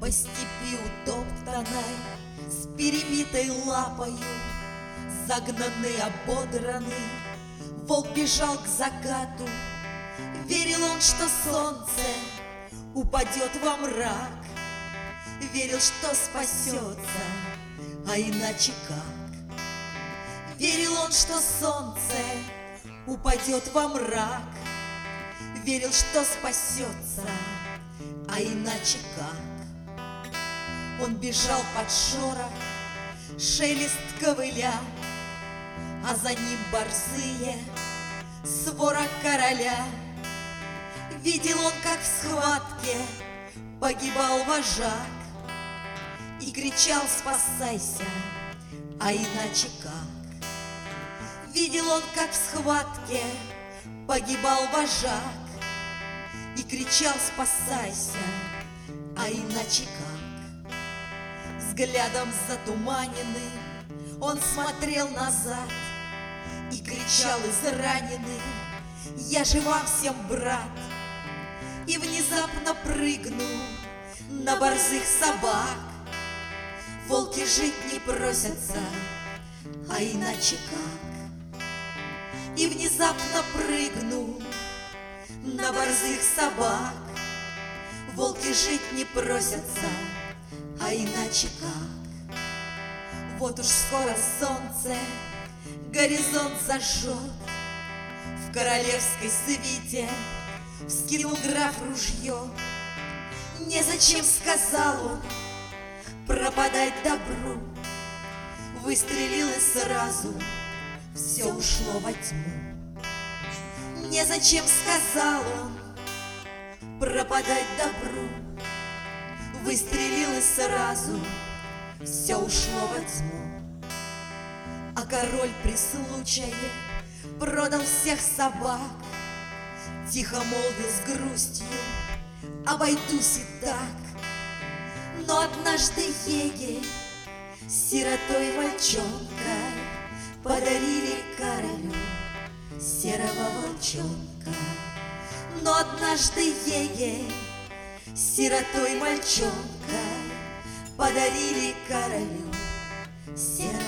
По степи утоптанной, с перебитой лапою, загнанный, ободранный, волк бежал к закату. Верил он, что солнце упадет во мрак, верил, что спасется, а иначе как? Верил он, что солнце упадет во мрак, верил, что спасется, а иначе как? Он бежал под шорох, шелест ковыля, а за ним борзые, свора короля. Видел он, как в схватке погибал вожак, и кричал: спасайся, а иначе как? Видел он, как в схватке погибал вожак, и кричал: спасайся, а иначе как? Взглядом затуманенный он смотрел назад и кричал израненный: я же вам всем брат. И внезапно прыгнул на борзых собак. Волки жить не просятся, а иначе как? И внезапно прыгнул на борзых собак. Волки жить не просятся, а иначе как? Вот уж скоро солнце горизонт зажжет. В королевской свите вскинул граф ружье. Незачем, сказал он, пропадать добру. Выстрелил и сразу все ушло во тьму. Незачем, сказал он, пропадать добру. Выстрелил и сразу все ушло во тьму. А король при случае продал всех собак, тихо молвил с грустью: обойдусь и так. Но однажды егерь сиротой мальчонкой подарили королю серого волчонка. Но однажды егерь сиротой мальчонкой подарили королю серого